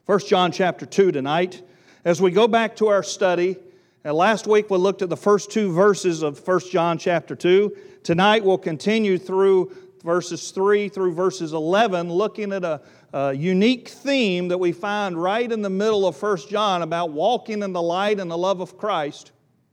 1 John chapter 2 tonight. As we go back to our study, and last week we looked at the first two verses of 1 John chapter 2. Tonight we'll continue through verses 3 through verses 11, looking at a unique theme that we find right in the middle of 1 John about walking in the light and the love of Christ.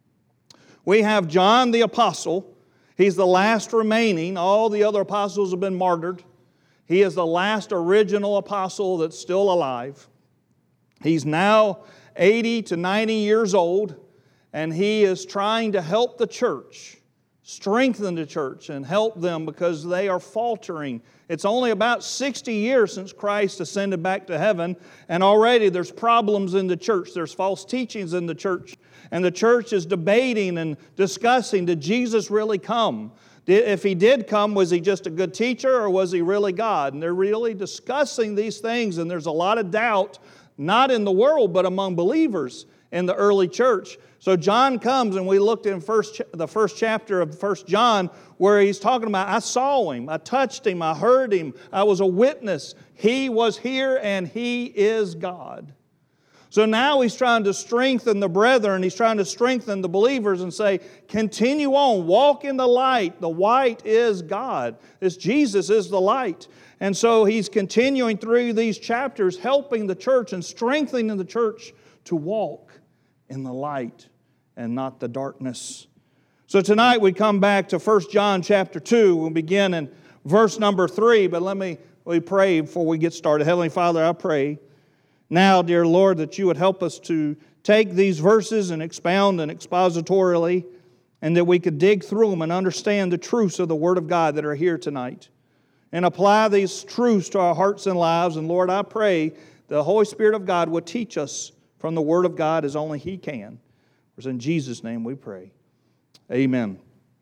We have John the apostle. He's the last remaining. All the other apostles have been martyred. He is the last original apostle that's still alive. He's now 80 to 90 years old, and he is trying to help the church, strengthen the church, and help them because they are faltering. It's only about 60 years since Christ ascended back to heaven, and already there's problems in the church. There's false teachings in the church, and the church is debating and discussing, did Jesus really come? If He did come, was He just a good teacher, or was He really God? And they're really discussing these things, and there's a lot of doubt, not in the world, but among believers in the early church. So John comes, and we looked in the first chapter of 1 John, where he's talking about, I saw Him, I touched Him, I heard Him, I was a witness. He was here, and He is God. So now he's trying to strengthen the brethren, he's trying to strengthen the believers and say, continue on, walk in the light. The light is God. Jesus is the light. And so he's continuing through these chapters, helping the church and strengthening the church to walk in the light and not the darkness. So tonight we come back to 1 John chapter 2. We'll begin in verse number 3, but we pray before we get started. Heavenly Father, I pray now, dear Lord, that You would help us to take these verses and expound and expositorily, and that we could dig through them and understand the truths of the Word of God that are here tonight, and apply these truths to our hearts and lives. And Lord, I pray the Holy Spirit of God would teach us from the Word of God as only He can. It's in Jesus' name we pray. Amen.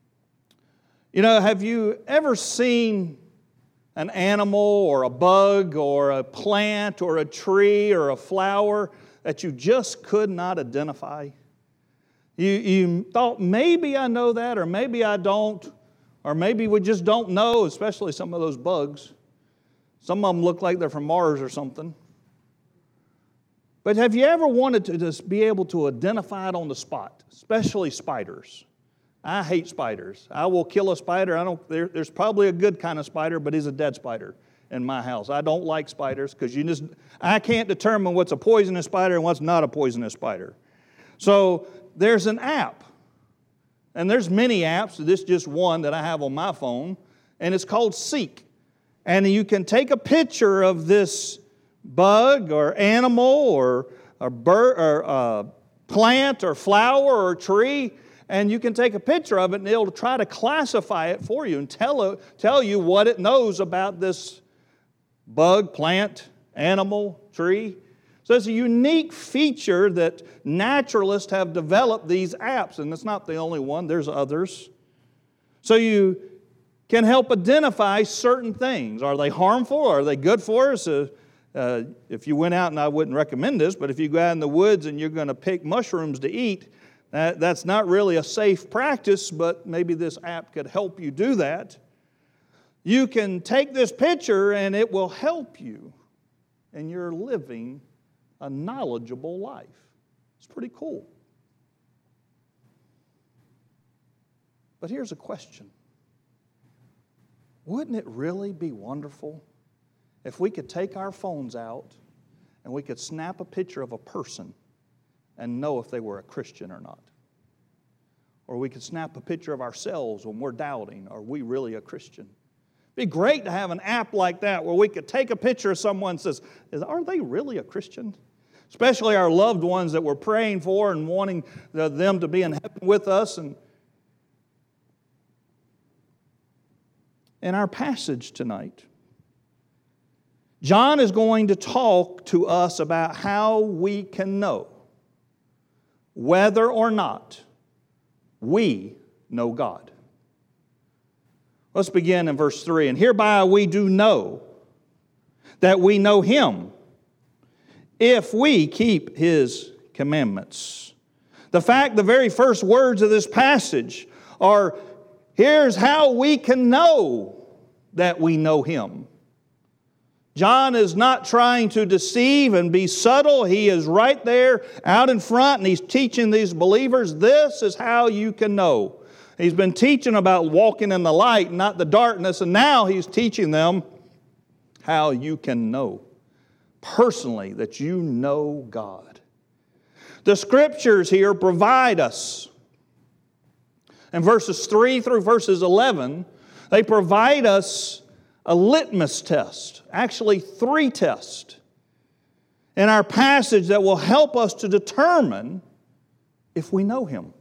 You know, have you ever seen an animal or a bug or a plant or a tree or a flower that you just could not identify? You thought, maybe I know that, or maybe I don't, or maybe we just don't know, especially some of those bugs. Some of them look like they're from Mars or something. But have you ever wanted to just be able to identify it on the spot, especially spiders? I hate spiders. I will kill a spider. There's probably a good kind of spider, but he's a dead spider in my house. I don't like spiders because I can't determine what's a poisonous spider and what's not a poisonous spider. So there's an app, and there's many apps. This is just one that I have on my phone, and it's called Seek. And you can take a picture of this bug or animal or a bird or a plant or flower or tree, and you can take a picture of it, and it'll try to classify it for you and tell you what it knows about this bug, plant, animal, tree. So it's a unique feature that naturalists have developed these apps, and it's not the only one. There's others. So you can help identify certain things. Are they harmful? Are they good for us? If you went out, and I wouldn't recommend this, but if you go out in the woods and you're going to pick mushrooms to eat, that's not really a safe practice, but maybe this app could help you do that. You can take this picture and it will help you in your living a knowledgeable life. It's pretty cool. But here's a question. Wouldn't it really be wonderful if we could take our phones out and we could snap a picture of a person and know if they were a Christian or not? Or we could snap a picture of ourselves when we're doubting, are we really a Christian? It'd be great to have an app like that where we could take a picture of someone and says, are they really a Christian? Especially our loved ones that we're praying for and wanting them to be in heaven with us. And in our passage tonight, John is going to talk to us about how we can know whether or not we know God. Let's begin in verse 3. And hereby we do know that we know Him if we keep His commandments. The very first words of this passage are, here's how we can know that we know Him. John is not trying to deceive and be subtle. He is right there out in front, and he's teaching these believers, this is how you can know. He's been teaching about walking in the light, not the darkness, and now he's teaching them how you can know personally that you know God. The Scriptures here provide us, in verses 3 through verses 11, they provide us a litmus test, actually 3 tests in our passage that will help us to determine if we know Him.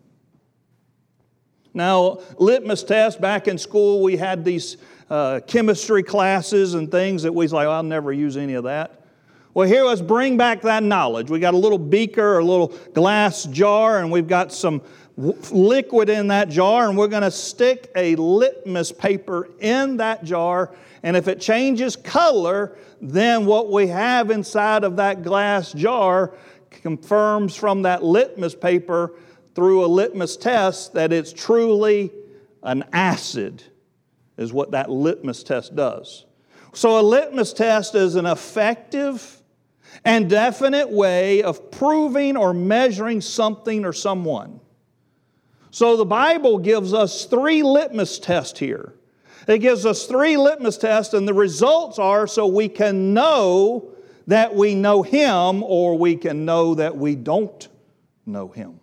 Now, litmus tests, back in school we had these chemistry classes and things that we was like, I'll never use any of that. Well, here, let's bring back that knowledge. We got a little beaker, a little glass jar, and we've got some liquid in that jar, and we're going to stick a litmus paper in that jar, and if it changes color, then what we have inside of that glass jar confirms from that litmus paper through a litmus test that it's truly an acid, is what that litmus test does. So a litmus test is an effective and definite way of proving or measuring something or someone. So the Bible gives us 3 litmus tests here. It gives us 3 litmus tests, and the results are so we can know that we know Him, or we can know that we don't know Him.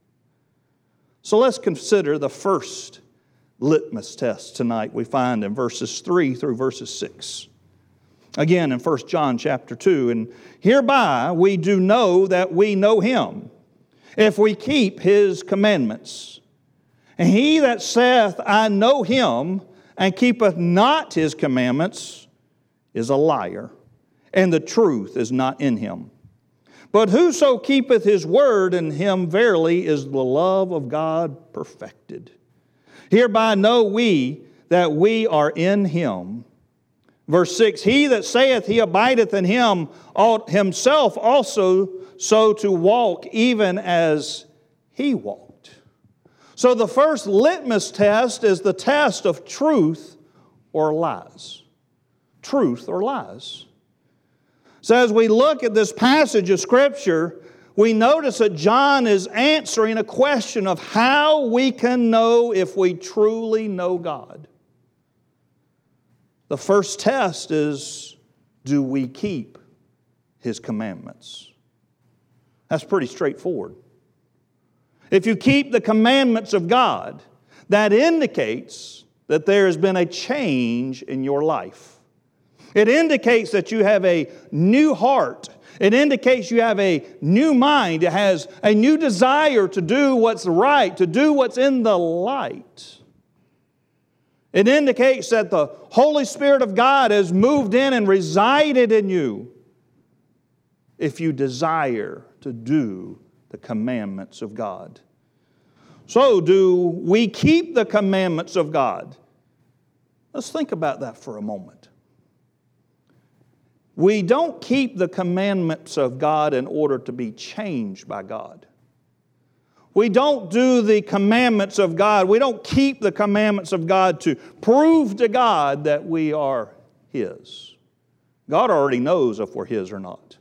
So let's consider the first litmus test tonight we find in verses 3 through verses 6. Again, in 1 John chapter 2, and hereby we do know that we know Him, if we keep His commandments. And he that saith, I know Him, and keepeth not His commandments, is a liar, and the truth is not in him. But whoso keepeth His word, in him verily is the love of God perfected. Hereby know we that we are in Him. Verse 6, he that saith he abideth in Him ought himself also so to walk, even as He walked. So the first litmus test is the test of truth or lies. Truth or lies. So as we look at this passage of Scripture, we notice that John is answering a question of how we can know if we truly know God. The first test is, do we keep His commandments? That's pretty straightforward. If you keep the commandments of God, that indicates that there has been a change in your life. It indicates that you have a new heart. It indicates you have a new mind. It has a new desire to do what's right, to do what's in the light. It indicates that the Holy Spirit of God has moved in and resided in you if you desire to do the commandments of God. So, do we keep the commandments of God? Let's think about that for a moment. We don't keep the commandments of God in order to be changed by God. We don't do the commandments of God. We don't keep the commandments of God to prove to God that we are His. God already knows if we're His or not.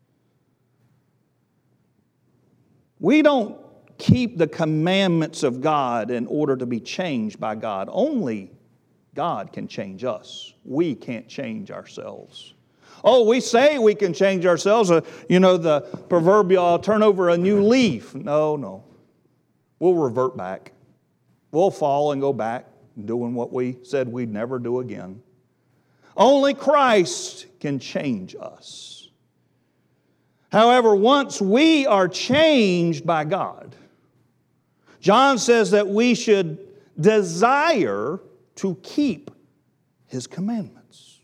We don't keep the commandments of God in order to be changed by God. Only God can change us. We can't change ourselves. Oh, we say we can change ourselves. The proverbial, I'll turn over a new leaf. No. We'll revert back. We'll fall and go back doing what we said we'd never do again. Only Christ can change us. However, once we are changed by God, John says that we should desire to keep His commandments.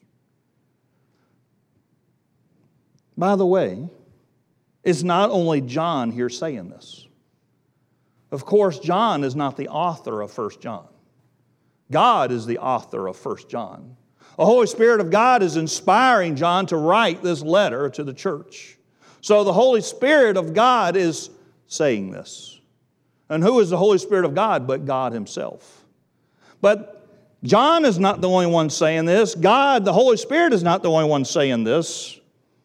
By the way, it's not only John here saying this. Of course, John is not the author of 1 John. God is the author of 1 John. The Holy Spirit of God is inspiring John to write this letter to the church. So the Holy Spirit of God is saying this. And who is the Holy Spirit of God but God Himself? But John is not the only one saying this. God, the Holy Spirit, is not the only one saying this.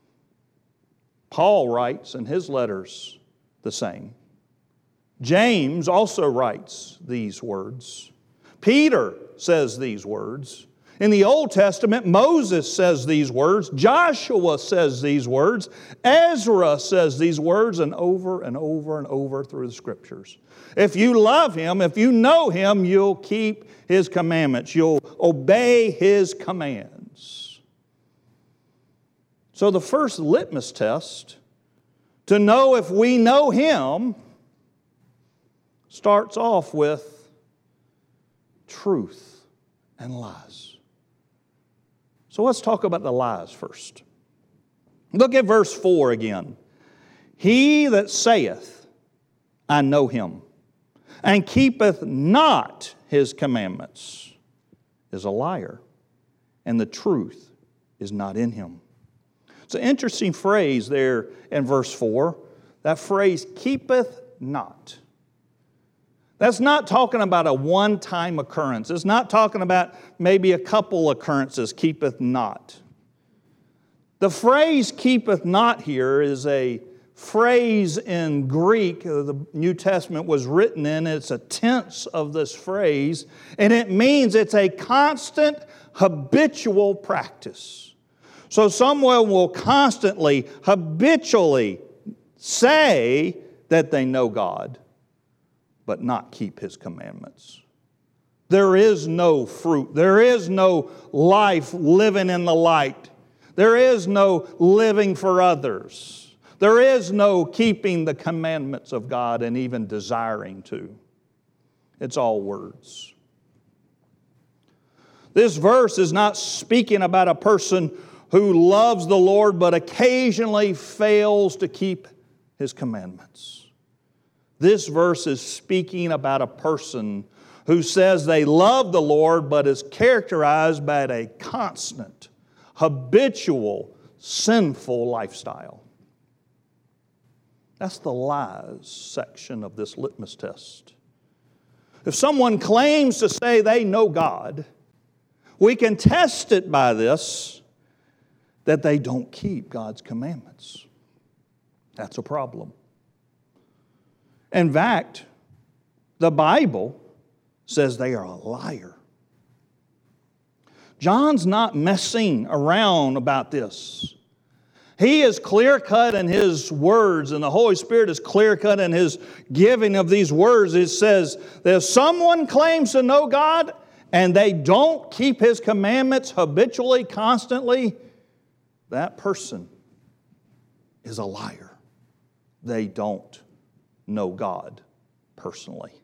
Paul writes in his letters the same. James also writes these words. Peter says these words. In the Old Testament, Moses says these words. Joshua says these words. Ezra says these words, and over and over and over through the Scriptures. If you love Him, if you know Him, you'll keep His commandments. You'll obey His commands. So the first litmus test to know if we know Him starts off with truth and lies. So let's talk about the lies first. Look at verse 4 again. He that saith, I know Him, and keepeth not His commandments, is a liar, and the truth is not in him. It's an interesting phrase there in verse 4. That phrase, keepeth not. That's not talking about a one-time occurrence. It's not talking about maybe a couple occurrences, keepeth not. The phrase keepeth not here is a phrase in Greek the New Testament was written in. It's a tense of this phrase, and it means it's a constant, habitual practice. So someone will constantly, habitually say that they know God, but not keep His commandments. There is no fruit. There is no life living in the light. There is no living for others. There is no keeping the commandments of God and even desiring to. It's all words. This verse is not speaking about a person who loves the Lord but occasionally fails to keep His commandments. This verse is speaking about a person who says they love the Lord but is characterized by a constant, habitual, sinful lifestyle. That's the lies section of this litmus test. If someone claims to say they know God, we can test it by this, that they don't keep God's commandments. That's a problem. In fact, the Bible says they are a liar. John's not messing around about this. He is clear-cut in his words, and the Holy Spirit is clear-cut in His giving of these words. It says that if someone claims to know God and they don't keep His commandments habitually, constantly, that person is a liar. They don't know God personally.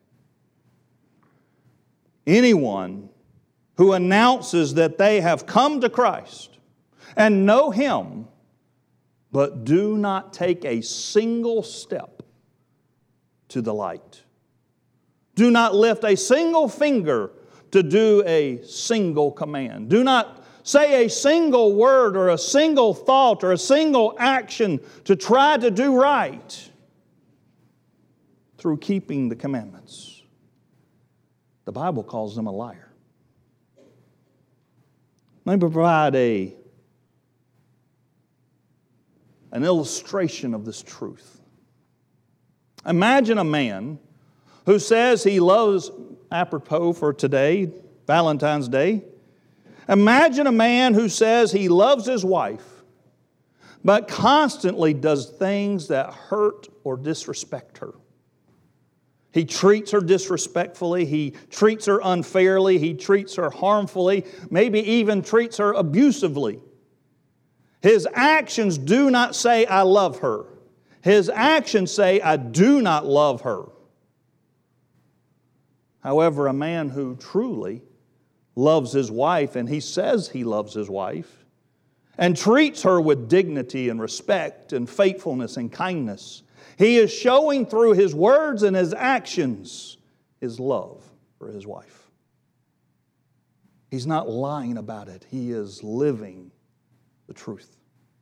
Anyone who announces that they have come to Christ and know Him, but do not take a single step to the light, do not lift a single finger to do a single command, do not say a single word or a single thought or a single action to try to do right through keeping the commandments, the Bible calls them a liar. Let me provide an illustration of this truth. Imagine a man who says he loves, apropos for today, Valentine's Day, imagine a man who says he loves his wife, but constantly does things that hurt or disrespect her. He treats her disrespectfully. He treats her unfairly. He treats her harmfully, maybe even treats her abusively. His actions do not say, I love her. His actions say, I do not love her. However, a man who truly loves his wife, and he says he loves his wife, and treats her with dignity and respect and faithfulness and kindness, he is showing through his words and his actions his love for his wife. He's not lying about it. He is living the truth.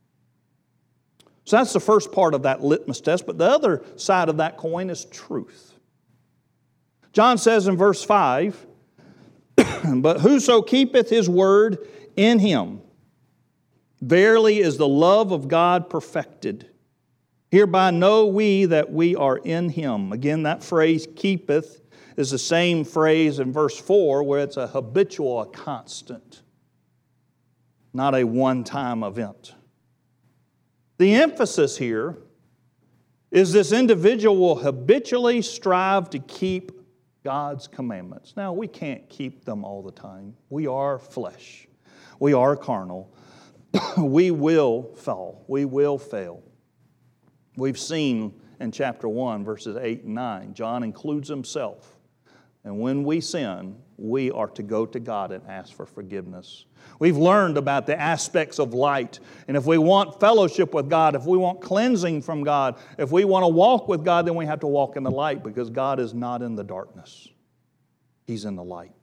So that's the first part of that litmus test, but the other side of that coin is truth. John says in verse 5, But whoso keepeth his word, in him verily is the love of God perfected. Hereby know we that we are in him. Again, that phrase, keepeth, is the same phrase in verse 4 where it's a habitual, a constant, not a one-time event. The emphasis here is this individual will habitually strive to keep God's commandments. Now, we can't keep them all the time. We are flesh. We are carnal. We will fall. We will fail. We've seen in chapter 1, verses 8 and 9, John includes himself. And when we sin, we are to go to God and ask for forgiveness. We've learned about the aspects of light. And if we want fellowship with God, if we want cleansing from God, if we want to walk with God, then we have to walk in the light because God is not in the darkness. He's in the light.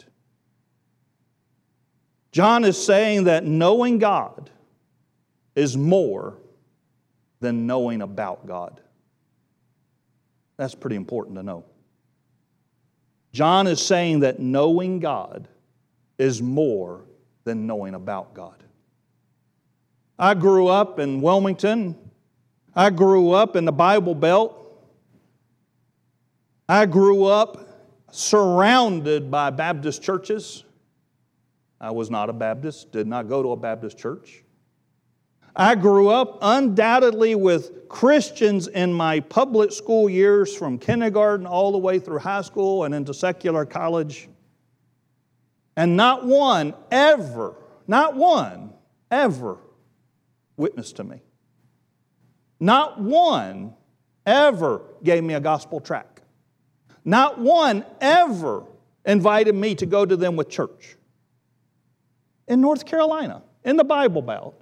John is saying that knowing God is more than knowing about God. That's pretty important to know. John is saying that knowing God is more than knowing about God. I grew up in Wilmington. I grew up in the Bible Belt. I grew up surrounded by Baptist churches. I was not a Baptist, did not go to a Baptist church. I grew up undoubtedly with Christians in my public school years from kindergarten all the way through high school and into secular college. And not one ever witnessed to me. Not one ever gave me a gospel tract. Not one ever invited me to go to them with church. In North Carolina, in the Bible Belt.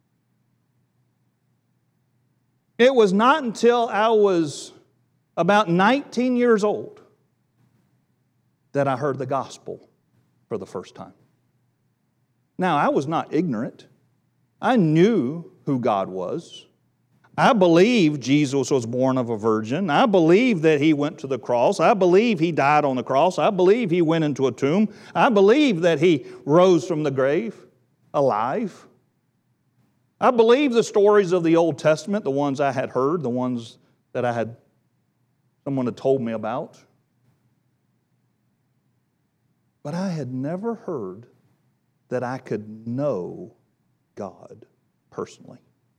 It was not until I was about 19 years old that I heard the gospel for the first time. Now, I was not ignorant. I knew who God was. I believe Jesus was born of a virgin. I believe that He went to the cross. I believe He died on the cross. I believe He went into a tomb. I believe that He rose from the grave alive. I believe the stories of the Old Testament, the ones I had heard, the ones that someone had told me about. But I had never heard that I could know God personally.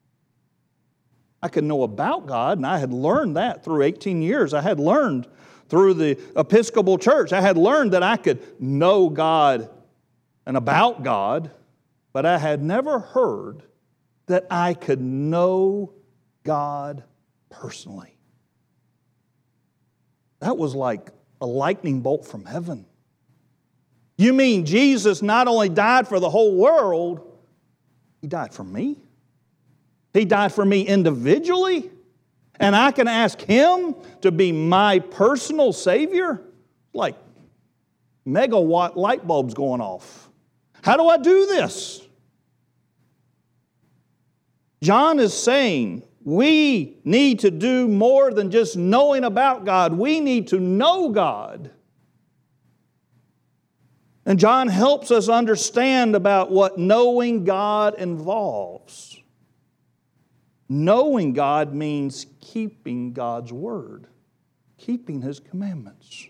I could know about God, and I had learned that through 18 years. I had learned through the Episcopal Church. I had learned that I could know God and about God, but I had never heard that I could know God personally. That was like a lightning bolt from heaven. You mean Jesus not only died for the whole world, He died for me? He died for me individually? And I can ask Him to be my personal Savior? Like megawatt light bulbs going off. How do I do this? John is saying we need to do more than just knowing about God. We need to know God. And John helps us understand about what knowing God involves. Knowing God means keeping God's word, keeping His commandments.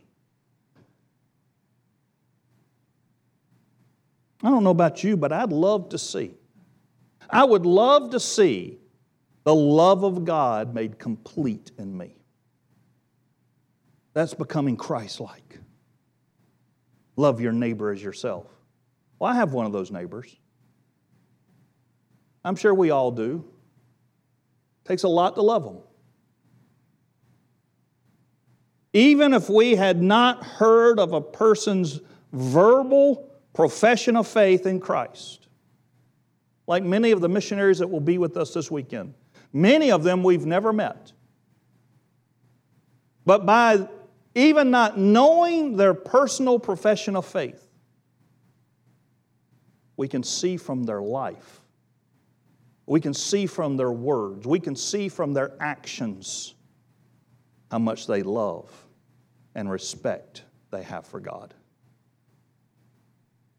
I don't know about you, but I'd love to see. I would love to see the love of God made complete in me. That's becoming Christ-like. Love your neighbor as yourself. Well, I have one of those neighbors. I'm sure we all do. Takes a lot to love them. Even if we had not heard of a person's verbal profession of faith in Christ, like many of the missionaries that will be with us this weekend, many of them we've never met. But by even not knowing their personal profession of faith, we can see from their life. We can see from their words. We can see from their actions how much they love and respect they have for God.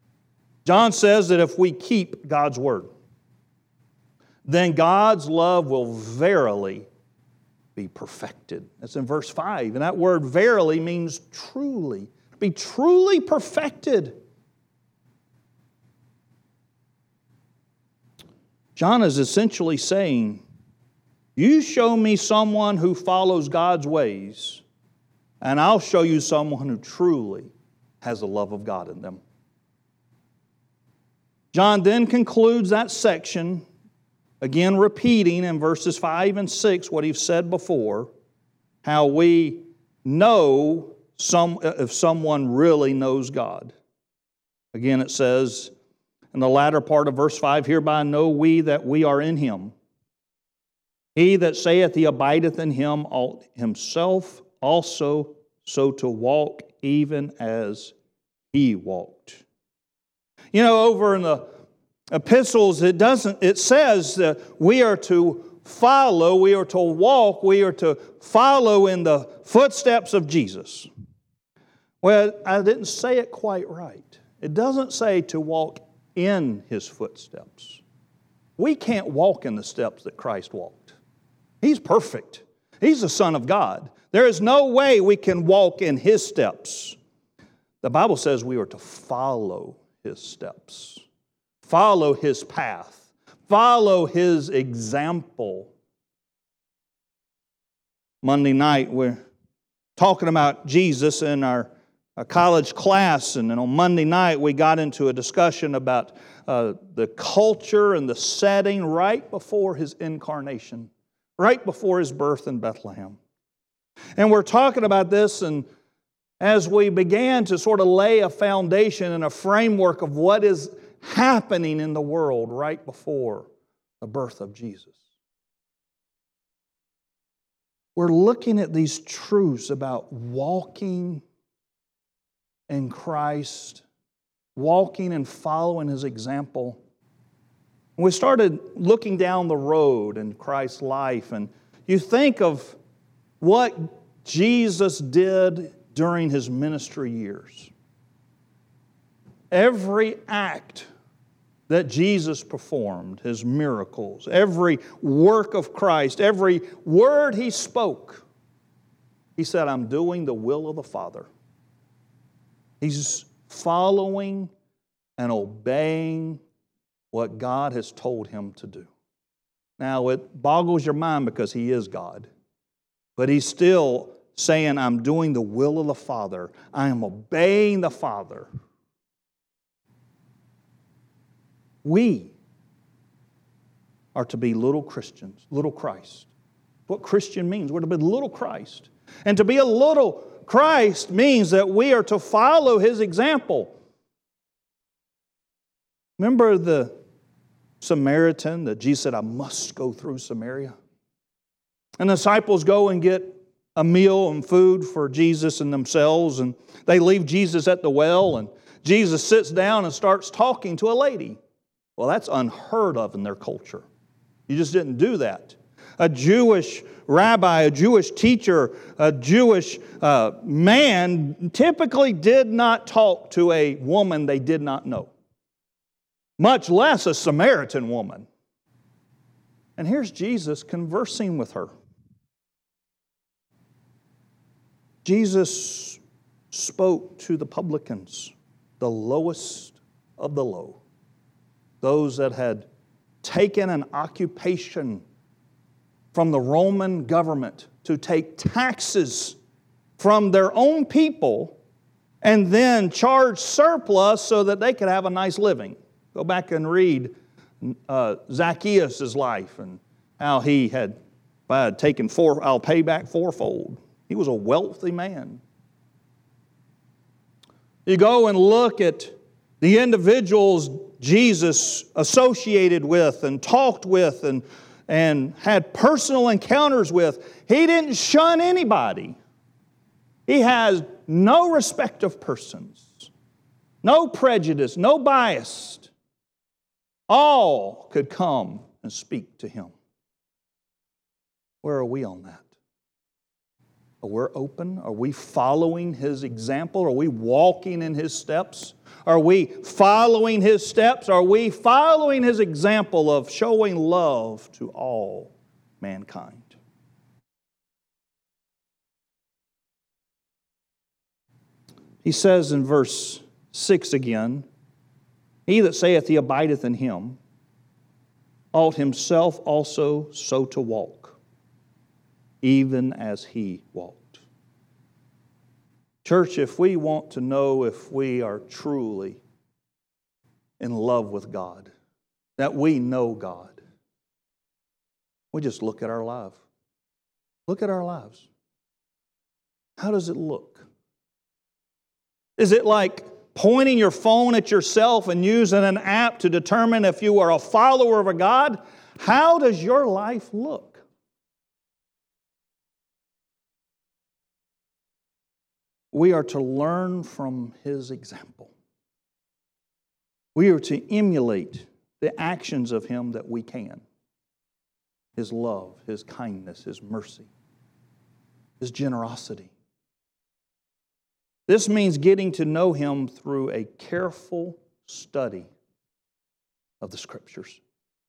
John says that if we keep God's word, then God's love will verily be perfected. That's in verse 5. And that word verily means truly. Be truly perfected. John is essentially saying, you show me someone who follows God's ways, and I'll show you someone who truly has the love of God in them. John then concludes that section, again repeating in verses 5 and 6 what he's said before, how we know if someone really knows God. Again, it says in the latter part of verse 5, hereby know we that we are in Him. He that saith he abideth in Him ought himself also so to walk even as He walked. You know, over in the epistles, it says that we are to follow, we are to walk, we are to follow in the footsteps of Jesus. Well, I didn't say it quite right. It doesn't say to walk in His footsteps. We can't walk in the steps that Christ walked. He's perfect. He's the Son of God. There is no way we can walk in His steps. The Bible says we are to follow His steps. Follow His path. Follow His example. Monday night, we're talking about Jesus in our college class, and then on Monday night we got into a discussion about the culture and the setting right before His incarnation, right before His birth in Bethlehem. And we're talking about this, and as we began to sort of lay a foundation and a framework of what is happening in the world right before the birth of Jesus, we're looking at these truths about walking in Christ, walking and following His example. And we started looking down the road in Christ's life, and you think of what Jesus did during His ministry years. Every act that Jesus performed, His miracles, every work of Christ, every word He spoke, He said, I'm doing the will of the Father. He's following and obeying what God has told Him to do. Now, it boggles your mind because He is God. But He's still saying, I'm doing the will of the Father. I am obeying the Father. We are to be little Christians, little Christ. What Christian means, we're to be little Christ. And to be a little Christ means that we are to follow His example. Remember the Samaritan that Jesus said, I must go through Samaria? And the disciples go and get a meal and food for Jesus and themselves, and they leave Jesus at the well, and Jesus sits down and starts talking to a lady. Well, that's unheard of in their culture. You just didn't do that. A Jewish rabbi, a Jewish teacher, a Jewish man typically did not talk to a woman they did not know, much less a Samaritan woman. And here's Jesus conversing with her. Jesus spoke to the publicans, the lowest of the low, those that had taken an occupation from the Roman government to take taxes from their own people and then charge surplus so that they could have a nice living. Go back and read Zacchaeus' life and how he had, if I had taken I'll pay back fourfold. He was a wealthy man. You go and look at the individuals Jesus associated with and talked with and had personal encounters with. He didn't shun anybody. He has no respect of persons, no prejudice, no bias. All could come and speak to Him. Where are we on that? We're open. Are we following His example? Are we walking in His steps? Are we following His steps? Are we following His example of showing love to all mankind? He says in verse 6 again, He that saith he abideth in Him ought himself also so to walk, even as He walked. Church, if we want to know if we are truly in love with God, that we know God, we just look at our life. Look at our lives. How does it look? Is it like pointing your phone at yourself and using an app to determine if you are a follower of a God? How does your life look? We are to learn from His example. We are to emulate the actions of Him that we can. His love, His kindness, His mercy, His generosity. This means getting to know Him through a careful study of the Scriptures.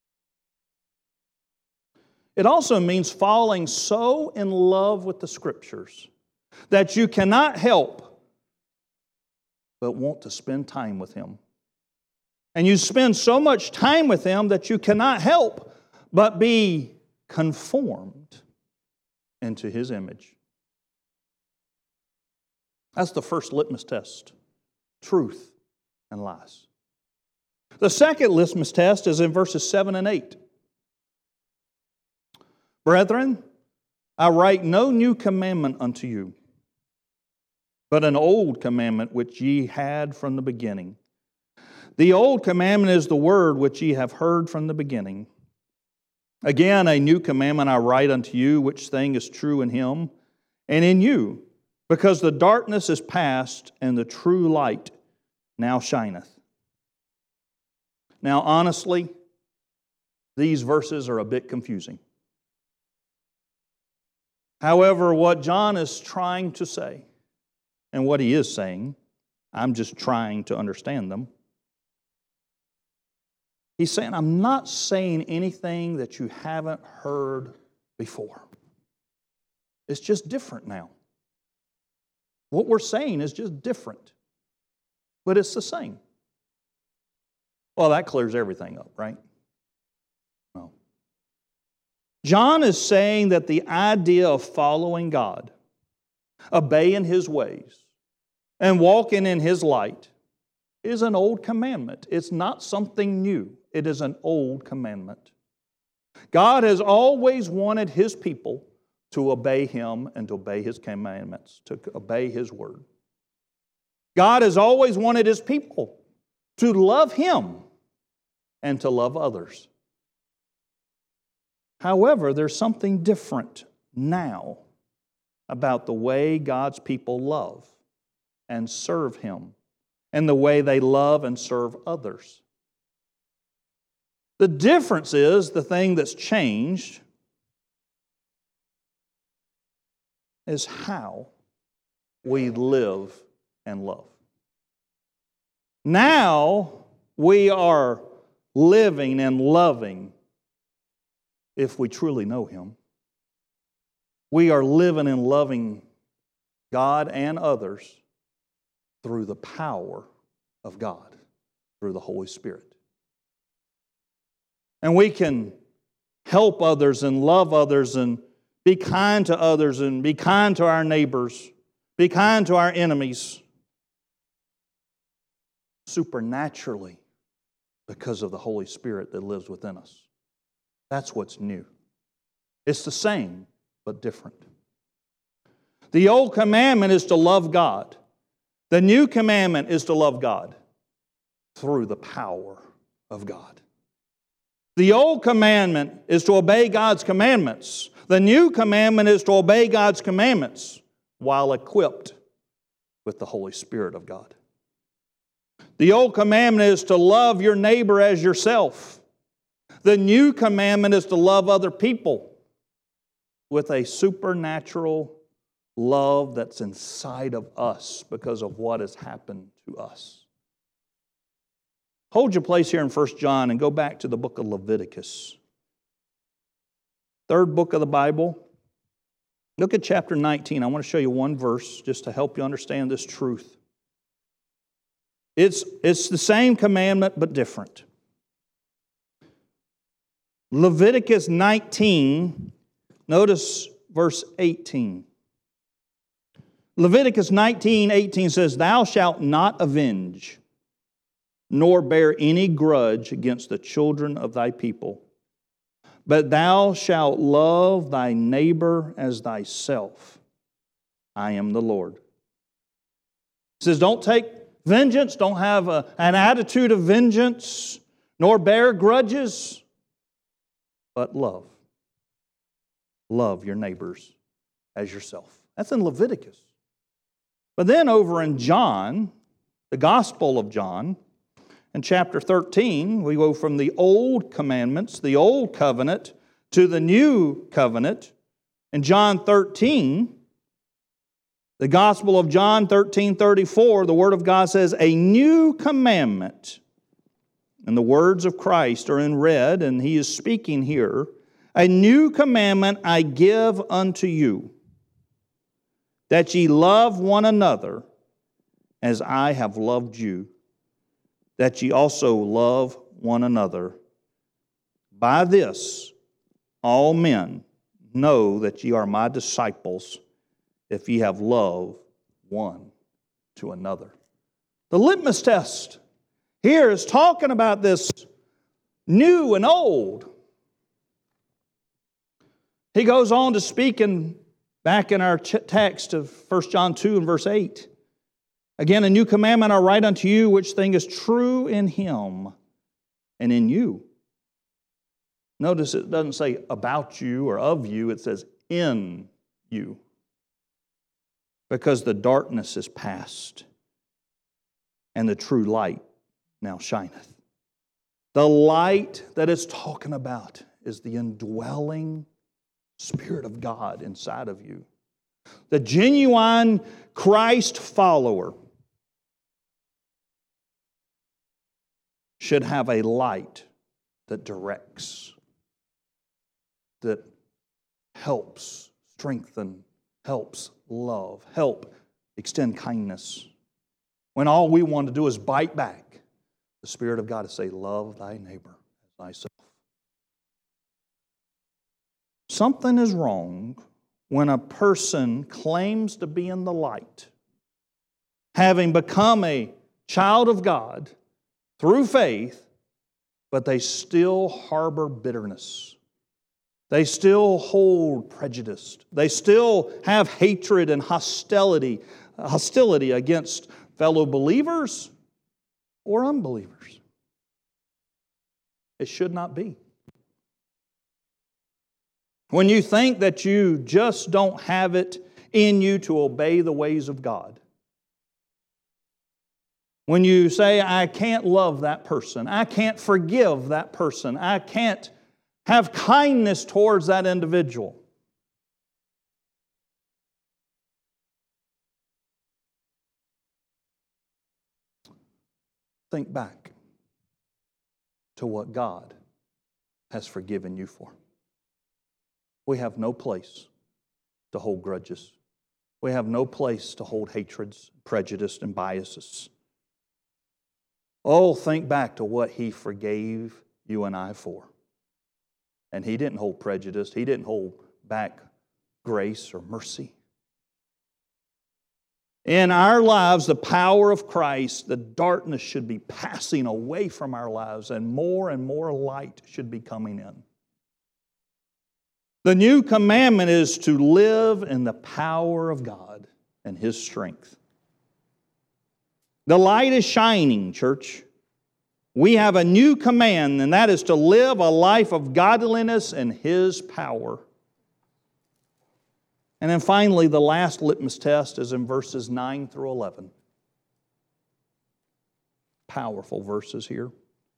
It also means falling so in love with the Scriptures that you cannot help but want to spend time with Him. And you spend so much time with Him that you cannot help but be conformed into His image. That's the first litmus test. Truth and lies. The second litmus test is in verses 7 and 8. Brethren, I write no new commandment unto you, but an old commandment which ye had from the beginning. The old commandment is the word which ye have heard from the beginning. Again, a new commandment I write unto you, which thing is true in Him and in you, because the darkness is past and the true light now shineth. Now, honestly, these verses are a bit confusing. However, what John is trying to say, and what he is saying, I'm just trying to understand them. He's saying, I'm not saying anything that you haven't heard before. It's just different now. What we're saying is just different, but it's the same. Well, that clears everything up, right? No. John is saying that the idea of following God, obeying His ways, and walking in His light is an old commandment. It's not something new. It is an old commandment. God has always wanted His people to obey Him and to obey His commandments, to obey His word. God has always wanted His people to love Him and to love others. However, there's something different now about the way God's people love and serve Him and the way they love and serve others. The difference is, the thing that's changed is how we live and love. Now we are living and loving if we truly know Him. We are living and loving God and others through the power of God, through the Holy Spirit. And we can help others and love others and be kind to others and be kind to our neighbors, be kind to our enemies, supernaturally because of the Holy Spirit that lives within us. That's what's new. It's the same, but different. The old commandment is to love God. The new commandment is to love God through the power of God. The old commandment is to obey God's commandments. The new commandment is to obey God's commandments while equipped with the Holy Spirit of God. The old commandment is to love your neighbor as yourself. The new commandment is to love other people with a supernatural love that's inside of us because of what has happened to us. Hold your place here in 1 John and go back to the book of Leviticus. Third book of the Bible. Look at chapter 19. I want to show you one verse just to help you understand this truth. It's the same commandment but different. Leviticus 19, notice verse 18. Leviticus 19:18 says, "Thou shalt not avenge, nor bear any grudge against the children of thy people, but thou shalt love thy neighbor as thyself. I am the Lord." It says, don't take vengeance, don't have an attitude of vengeance, nor bear grudges, but love. Love your neighbors as yourself. That's in Leviticus. But then over in John, the Gospel of John, in chapter 13, we go from the old commandments, the old covenant, to the new covenant. In John 13, the Gospel of John 13:34, the Word of God says, "A new commandment," and the words of Christ are in red, and He is speaking here, "A new commandment I give unto you, that ye love one another as I have loved you, that ye also love one another. By this all men know that ye are my disciples, if ye have love one to another." The litmus test here is talking about this new and old. He goes on to speak back in our text of 1 John 2 and verse 8. "Again, a new commandment I write unto you, which thing is true in Him and in you." Notice it doesn't say about you or of you, it says in you. Because the darkness is past, and the true light now shineth. The light that it's talking about is the indwelling Spirit of God inside of you. The genuine Christ follower should have a light that directs, that helps, strengthen, helps love, help extend kindness. When all we want to do is bite back, the Spirit of God is say, "Love thy neighbor as thyself." Something is wrong when a person claims to be in the light, having become a child of God through faith, but they still harbor bitterness. They still hold prejudice. They still have hatred and hostility against fellow believers or unbelievers. It should not be. When you think that you just don't have it in you to obey the ways of God. When you say, "I can't love that person. I can't forgive that person. I can't have kindness towards that individual." Think back to what God has forgiven you for. We have no place to hold grudges. We have no place to hold hatreds, prejudice, and biases. Oh, think back to what He forgave you and I for. And He didn't hold prejudice. He didn't hold back grace or mercy. In our lives, the power of Christ, the darkness should be passing away from our lives, and more light should be coming in. The new commandment is to live in the power of God and His strength. The light is shining, church. We have a new command, and that is to live a life of godliness and His power. And then finally, the last litmus test is in verses 9 through 11. Powerful verses here.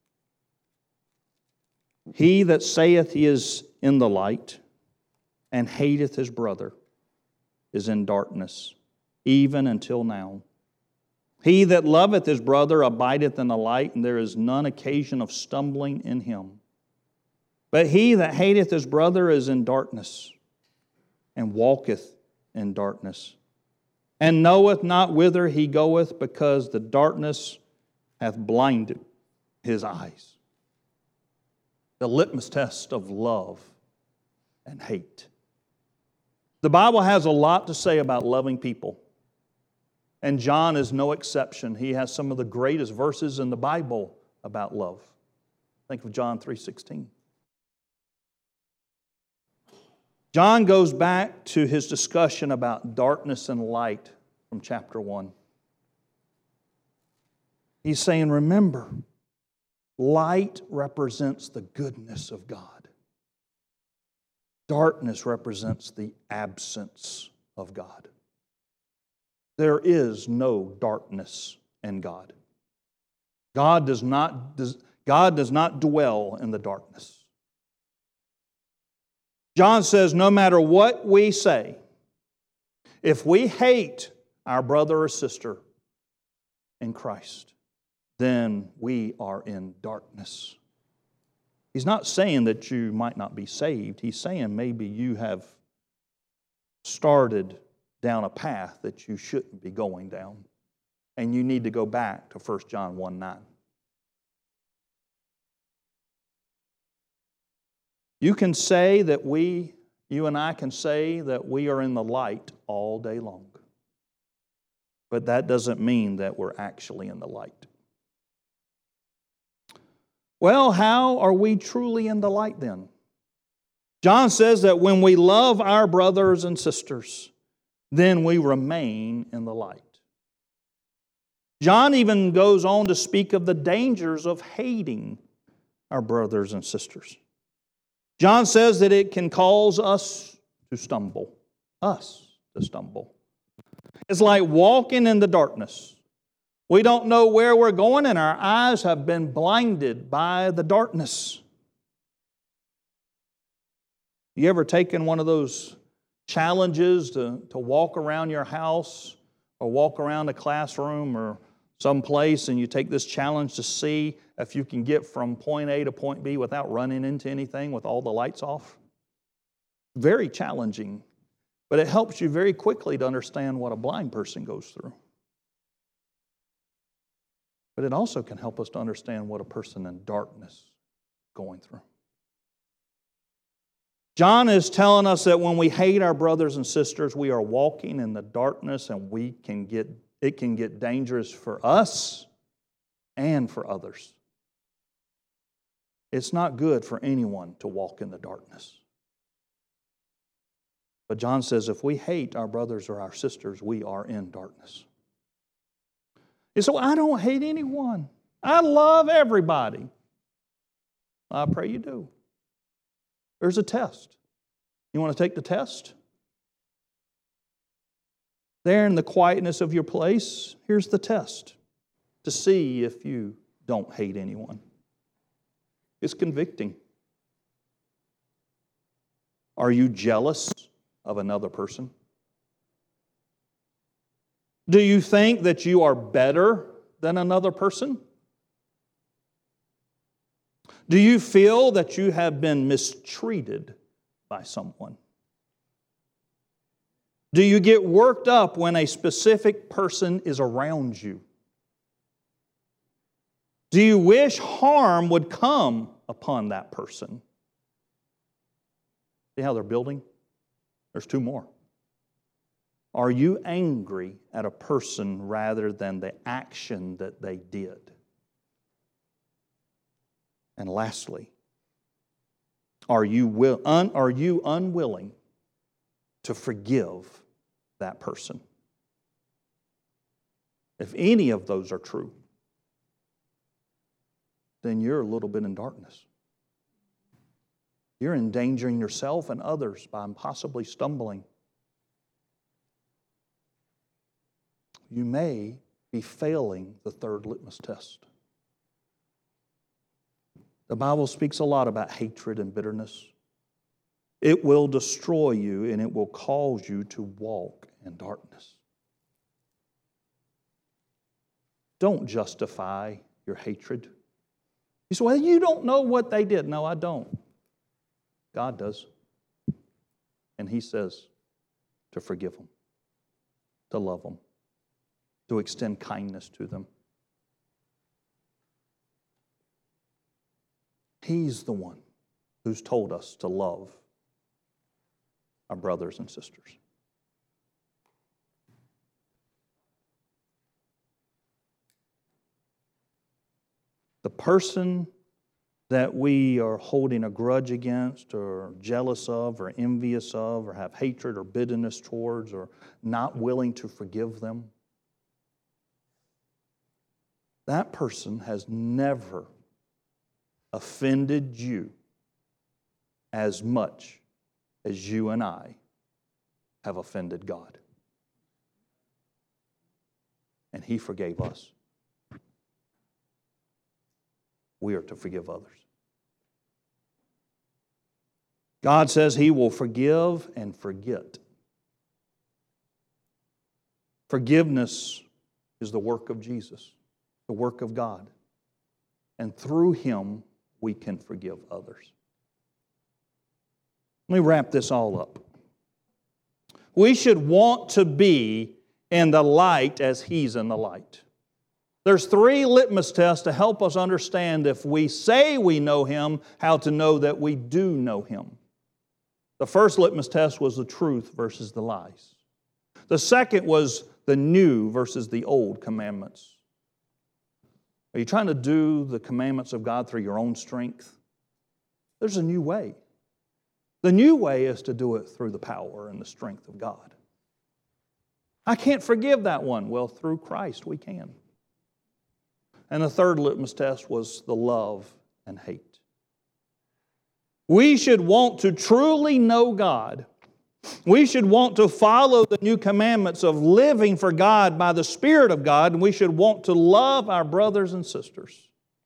"He that saith he is in the light, and hateth his brother, is in darkness, even until now. He that loveth his brother abideth in the light, and there is none occasion of stumbling in him. But he that hateth his brother is in darkness, and walketh in darkness, and knoweth not whither he goeth, because the darkness hath blinded his eyes. The litmus test of love and hate. The Bible has a lot to say about loving people. And John is no exception. He has some of the greatest verses in the Bible about love. Think of John 3:16. John goes back to his discussion about darkness and light from chapter 1. He's saying, remember, light represents the goodness of God. Darkness represents the absence of God. There is no darkness in God. God does not dwell in the darkness. John says, no matter what we say, if we hate our brother or sister in Christ, then we are in darkness. He's not saying that you might not be saved. He's saying maybe you have started down a path that you shouldn't be going down. And you need to go back to 1 John 1:9. You can say that you and I can say that we are in the light all day long. But that doesn't mean that we're actually in the light. Well, how are we truly in the light then? John says that when we love our brothers and sisters, then we remain in the light. John even goes on to speak of the dangers of hating our brothers and sisters. John says that it can cause us to stumble. It's like walking in the darkness. We don't know where we're going, and our eyes have been blinded by the darkness. You ever taken one of those challenges to walk around your house or walk around a classroom or someplace, and you take this challenge to see if you can get from point A to point B without running into anything with all the lights off? Very challenging, but it helps you very quickly to understand what a blind person goes through. But it also can help us to understand what a person in darkness is going through. John is telling us that when we hate our brothers and sisters, we are walking in the darkness, and it can get dangerous for us and for others. It's not good for anyone to walk in the darkness. But John says if we hate our brothers or our sisters, we are in darkness. You say, well, I don't hate anyone. I love everybody. I pray you do. There's a test. You want to take the test? There in the quietness of your place, here's the test to see if you don't hate anyone. It's convicting. Are you jealous of another person? Do you think that you are better than another person? Do you feel that you have been mistreated by someone? Do you get worked up when a specific person is around you? Do you wish harm would come upon that person? See how they're building? There's two more. Are you angry at a person rather than the action that they did? And lastly, are you unwilling to forgive that person? If any of those are true, then you're a little bit in darkness. You're endangering yourself and others by possibly stumbling. You may be failing the third litmus test. The Bible speaks a lot about hatred and bitterness. It will destroy you, and it will cause you to walk in darkness. Don't justify your hatred. You say, well, you don't know what they did. No, I don't. God does. And He says to forgive them, to love them, to extend kindness to them. He's the one who's told us to love our brothers and sisters. The person that we are holding a grudge against or jealous of or envious of or have hatred or bitterness towards or not willing to forgive them, that person has never offended you as much as you and I have offended God. And He forgave us. We are to forgive others. God says He will forgive and forget. Forgiveness is the work of Jesus, the work of God. And through Him, we can forgive others. Let me wrap this all up. We should want to be in the light as He's in the light. There's 3 litmus tests to help us understand if we say we know Him, how to know that we do know Him. The first litmus test was the truth versus the lies. The second was the new versus the old commandments. Are you trying to do the commandments of God through your own strength? There's a new way. The new way is to do it through the power and the strength of God. I can't forgive that one. Well, through Christ we can. And the third litmus test was the love and hate. We should want to truly know God. We should want to follow the new commandments of living for God by the Spirit of God, and we should want to love our brothers and sisters.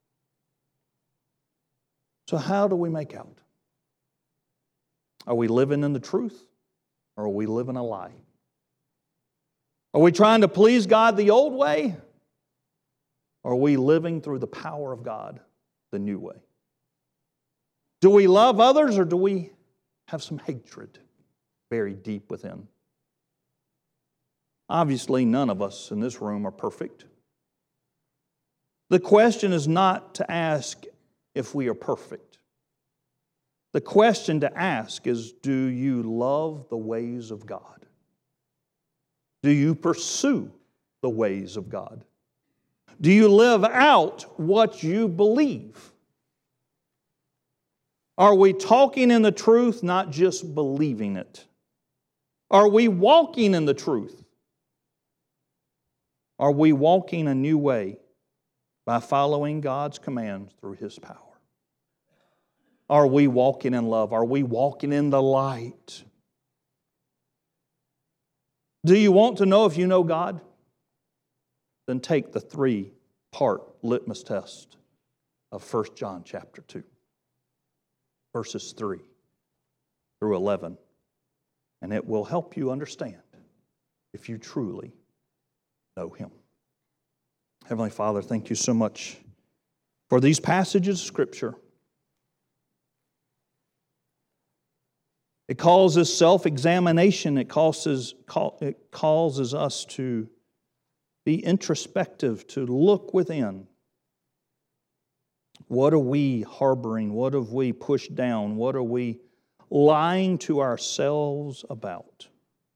So how do we make out? Are we living in the truth, or are we living a lie? Are we trying to please God the old way, or are we living through the power of God the new way? Do we love others, or do we have some hatred buried deep within? Obviously, none of us in this room are perfect. The question is not to ask if we are perfect. The question to ask is, do you love the ways of God? Do you pursue the ways of God? Do you live out what you believe? Are we talking in the truth, not just believing it? Are we walking in the truth? Are we walking a new way by following God's commands through His power? Are we walking in love? Are we walking in the light? Do you want to know if you know God? Then take the 3-part litmus test of 1 John chapter 2, verses 3 through 11. And it will help you understand if you truly know Him. Heavenly Father, thank you so much for these passages of Scripture. It causes self-examination. It causes us to be introspective, to look within. What are we harboring? What have we pushed down? What are we lying to ourselves about?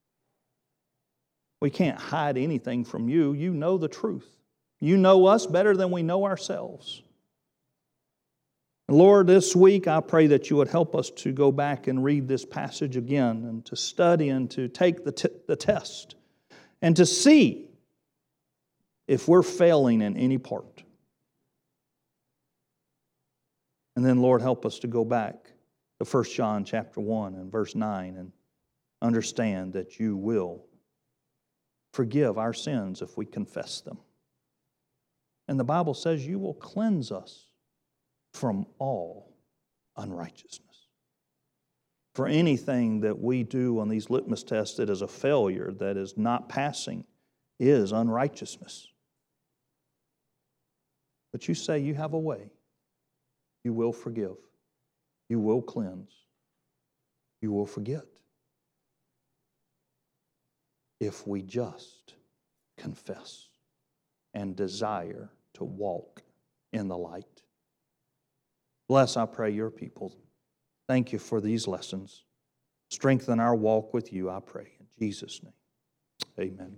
We can't hide anything from you. You know the truth. You know us better than we know ourselves. Lord, this week I pray that you would help us to go back and read this passage again and to study and to take the test and to see if we're failing in any part. And then, Lord, help us to go back to 1 John chapter 1 and verse 9 and understand that you will forgive our sins if we confess them. And the Bible says you will cleanse us from all unrighteousness. For anything that we do on these litmus tests that is a failure, that is not passing, is unrighteousness. But you say you have a way. You will forgive. You will cleanse. You will forget. If we just confess and desire to walk in the light. Bless, I pray, your people. Thank you for these lessons. Strengthen our walk with you, I pray. In Jesus' name, amen.